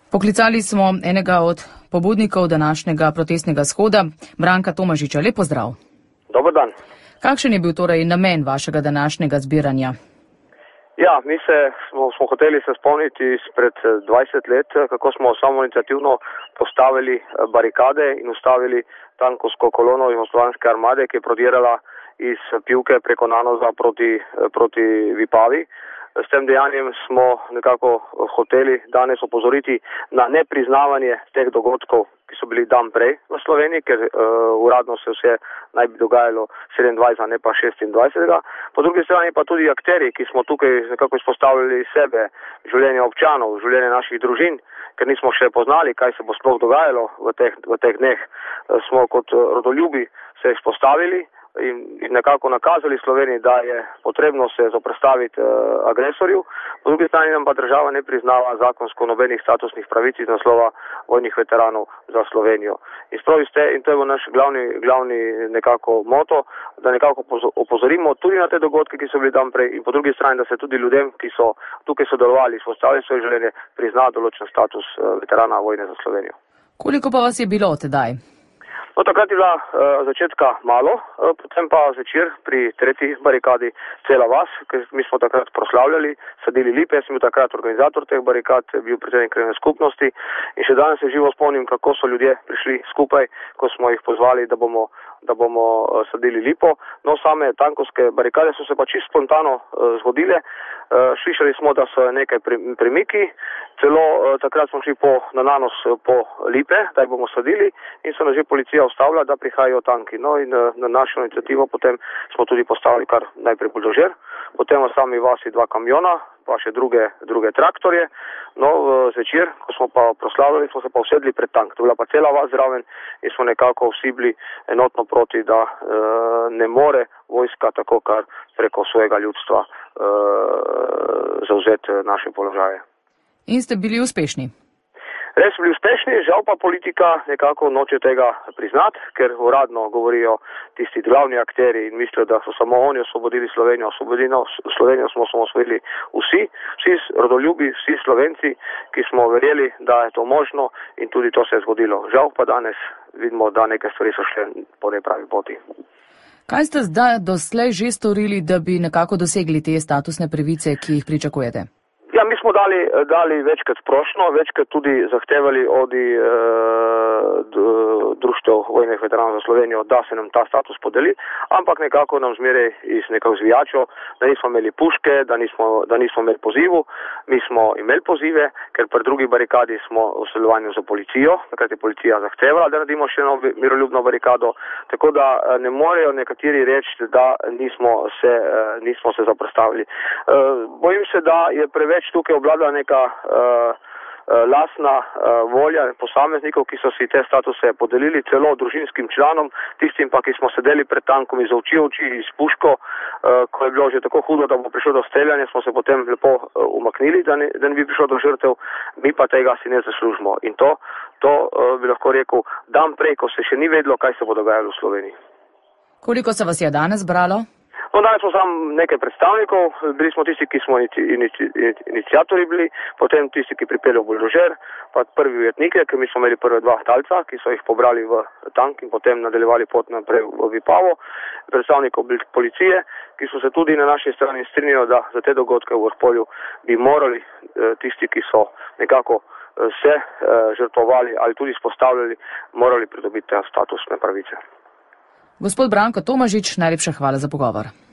Poklicali smo enega od pobudnikov današnjega protestnega shoda, Branka Tomažiča. Lep pozdrav. Dober dan. Kakšen je bil torej namen vašega današnjega zbiranja? Ja, mi smo hoteli se spomniti izpred 20 let, kako smo samoiniciativno postavili barikade in ustavili tankovsko kolono Jugoslovanske armade, ki je prodirala iz Pivke preko Nanoza proti Vipavi. S tem dejanjem smo nekako hoteli danes opozoriti na nepriznavanje teh dogodkov, ki so bili dan prej v Sloveniji, ker uradno se vse naj bi dogajalo 27, ne pa 26. Po drugi strani pa tudi akteri, ki smo tukaj nekako izpostavljali sebe, življenje občanov, življenje naših družin, ker nismo še poznali, kaj se bo sploh dogajalo v teh dneh, smo kot rodoljubi se izpostavili in nekako nakazali Sloveniji, da je potrebno se zoperstaviti agresorju. Po drugi strani nam pa država ne priznava zakonsko nobenih statusnih pravic iz naslova vojnih veteranov za Slovenijo. In to je bil naš glavni nekako moto, da nekako opozorimo tudi na te dogodke, ki so bili dan prej, in po drugi strani, da se tudi ljudem, ki so tukaj sodelovali, izpostavili svoje življenje, prizna določen status veterana vojne za Slovenijo. Koliko pa vas je bilo tedaj? No, takrat je bila začetka malo, potem pa zvečer pri tretji barikadi cela vas, ker mi smo takrat proslavljali, sadili lipe. Jaz sem bil takrat organizator teh barikad, bil predsednik krajevne skupnosti in še danes se živo spomnim, kako so ljudje prišli skupaj, ko smo jih pozvali, da bomo sadili lipo. No, same tankovske barikade so se pa čisto spontano zgodile. Slišali smo, da so nekaj premiki, celo takrat smo šli na Nanos po lipe, da jih bomo sadili, in so nas že policija ustavila, da prihajajo tanki. No, in na našo inicijativo potem smo tudi postavili kar najprej buldožer, potem v sami vasi 2 kamiona, pa še druge traktorje. No, zvečer, ko smo pa proslavljali, smo se pa usedli pred tank. To je bila pa cela vas zraven in smo nekako vsi bili enotno proti, da ne more vojska tako kar preko svojega ljudstva zauzeti naše položaje. In ste bili uspešni? Res bili uspešni, žal pa politika nekako noče tega priznati, ker uradno govorijo tisti glavni akteri in mislijo, da so samo oni osvobodili Slovenijo. Slovenijo smo osvobodili vsi rodoljubi, vsi Slovenci, ki smo verjeli, da je to možno, in tudi to se je zgodilo. Žal pa danes vidimo, da neke stvari so šle po nepravi poti. Kaj ste zdaj doslej že storili, da bi nekako dosegli te statusne pravice, ki jih pričakujete? Ja, mi smo dali večkrat prošnjo, večkrat tudi zahtevali od društev vojnih veteranov za Slovenijo, da se nam ta status podeli, ampak nekako nam zmeraj iz nekako zvijačo, da nismo imeli puške, da nismo imeli pozivu. Mi smo imeli pozive, ker pri drugi barikadi smo v sodelovanju z policijo, takrat je policija zahtevala, da naredimo še eno miroljubno barikado, tako da ne morejo nekateri reči, da nismo se zoperstavili. Bojim se, da je preveč tukaj obvladala neka lastna volja posameznikov, ki so si te statuse podelili celo družinskim članom, tistim pa, ki smo sedeli pred tankom iz oči iz puško, ko je bilo že tako hudo, da bo prišlo do streljanja, smo se potem lepo umaknili, da ne bi prišlo do žrtev, mi pa tega si ne zaslužimo. In to bi lahko rekel dan prej, ko se še ni vedelo, kaj se bo dogajalo v Sloveniji. Koliko se vas je danes bralo? No, danes smo samo nekaj predstavnikov, bili smo tisti, ki smo iniciatorji bili, potem tisti, ki pripeljejo buldožer, pa prvi ujetniki, ker mi smo imeli prve 2 talca, ki so jih pobrali v tank in potem nadaljevali pot naprej v Vipavo, predstavnikov policije, ki so se tudi na naši strani strinjali, da za te dogodke v Vrpolju bi morali tisti, ki so nekako se žrtvovali ali tudi izpostavljali, morali pridobiti te statusne pravice. Gospod Branko Tomažič, najlepša hvala za pogovor.